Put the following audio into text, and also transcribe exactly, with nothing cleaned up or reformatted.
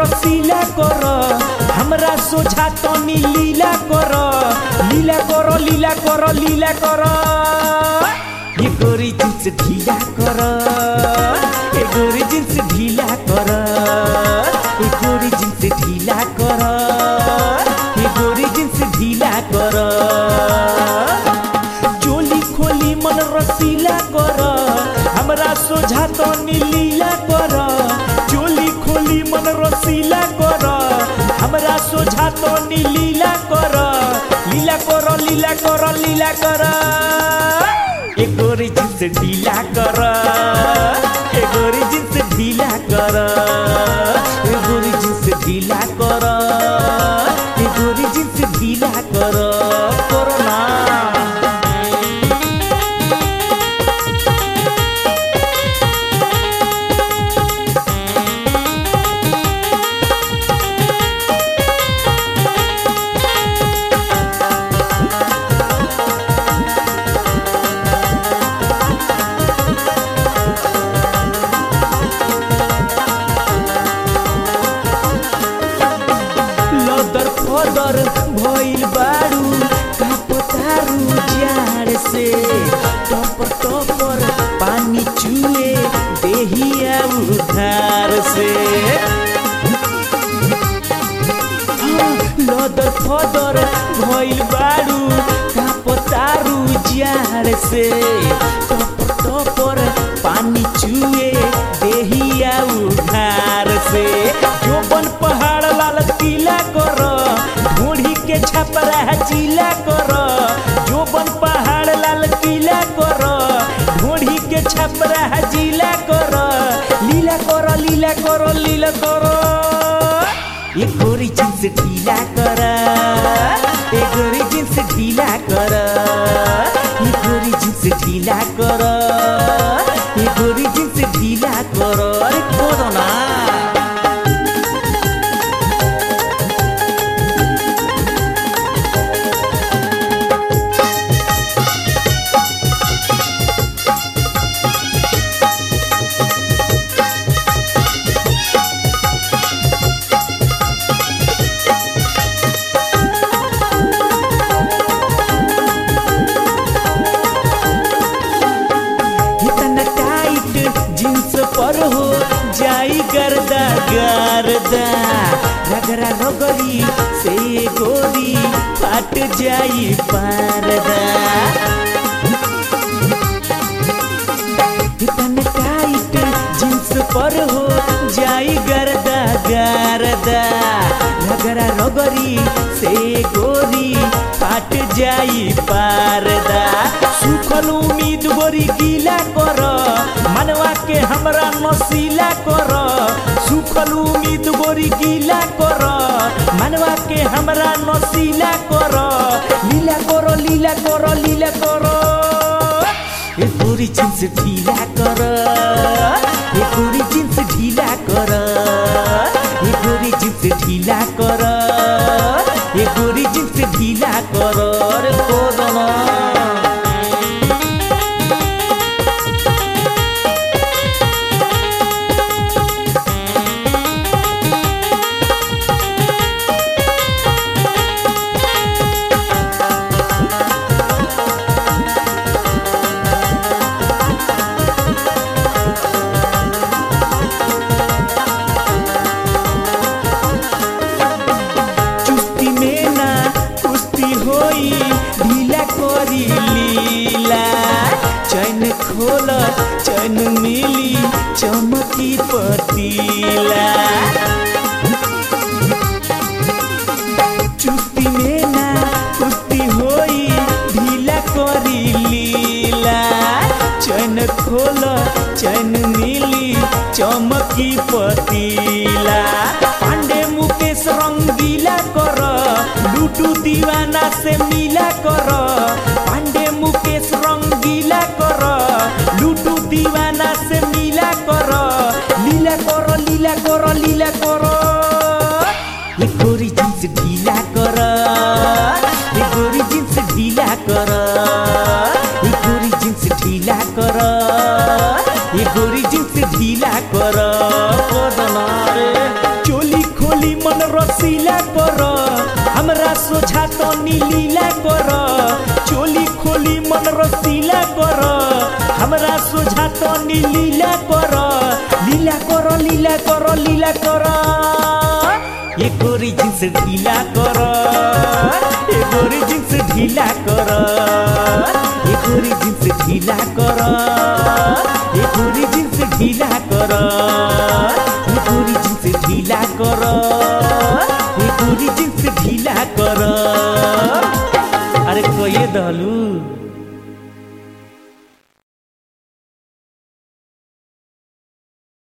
रसीला कर हमरा सोझा तनी लीला कर लीला कर लीला कर लीला कर ये गोरी जिन्स ढीला कर ये गोरी जिन्स ढीला कर ये गोरी जिन्स ढीला कर ये गोरी जिन्स ढीला कर चोली खोली मन रसीला कर हमरा सोझा तनी लीला कर चोली खोली मन रसीला कर हमरा सोझा तनी लीला कर लीला कर लीला कर लीला कर ए गोरी जिन्स ढीला कर ए गोरी जिन्स ढीला कर ए गोरी जिन्स ढीला कर ए गोरी जिन्स ढीला कर करो ना फदर भइल बारू कापतारू जार से टपर टपर पानी चुए देहिया उधार से लदर फदर भइल बारू कापतारू जार से टपर टपर पानी चुए देहिया उधार से जोबन पहाड़ लाल किला कर ढूढ़ी के छपरा चिला कर जोबन पहाड़ लाल किला कर ढूढ़ी के छपरा जिला कर लीला कर लीला कर लीला कर ये गोरी जिन्स ढीला कर ये गोरी जिन्स ढीला कर ये गोरी जिन्स ढीला कर ये गोरी जिन्स ढीला कर अरे करो ना पर हो जाई गर्दा गर्दा रगरा रगरी से गोरी फाट जाई पारदा इतने टाइट जींस पर हो जाई गर्दा गर्दा रगरा रगरी से गोरी फाट जाई पारदा सुखल उम्मीद गोरी गीला कर मनवा के हमरा नसीला कर सुखल उम्मीद गोरी गीला कर मनवा के हमरा नसीला कर लीला कर लीला कर लीला कर ए गोरी जिन्स ढीला कर ए गोरी जिन्स ढीला कर ए गोरी जिन्स ढीला कर ए गोरी जिन्स ढीला कर अरे कोदना ढीला करी लीला चैन खोल चैन मिली चमकी पतीला चुस्ती में ना कुश्ती होई ढीला करी लीला चैन खोल चैन मिली चमकी पतीला पांडे मुकेश रंगीला कर लूटू दीवाना से मिला कर पांडे मुकेश रंगीला कर लूटू दीवाना से मिला कर लीला कर लीला कर लीला कर ये गोरी जिन्स ढीला कर ये गोरी जिन्स ढीला कर ये गोरी जिन्स ढीला कर ये गोरी जिन्स ढीला कर चोली रसीला कर हमरा सोझा तो नीलीला कर चोली खोली मन रसीला कर हमरा सोझा तो नीलीला कर लीला कर लीला कर लीला कर ये गोरी जिन्स ढीला कर ये गोरी जिन्स ढीला कर ये गोरी जिन्स ढीला कर ये गोरी जिन्स ढीला कर ये गोरी जिन्स ढीला कर ये गोरी जिन्स ढीला कर अरे कोई दहलू।